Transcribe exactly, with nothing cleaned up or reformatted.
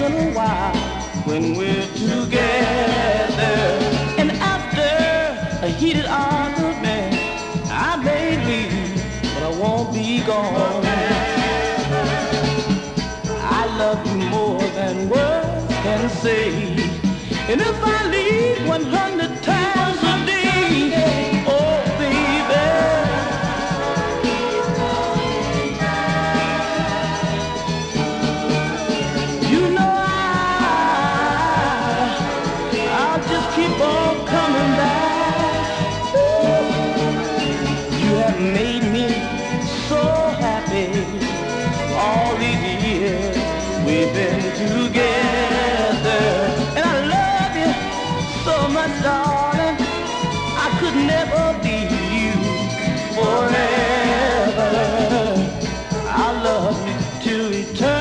in a while when we're together. And after a heated argument, I may leave, but I won't be gone. I love you more than words can say, and if I leave one hundred times a day, oh baby, you know I, I'll just keep on coming back. You have made me so happy all these years we've been together, and I love you so much, darling. I could never leave you forever. I love you to eternity.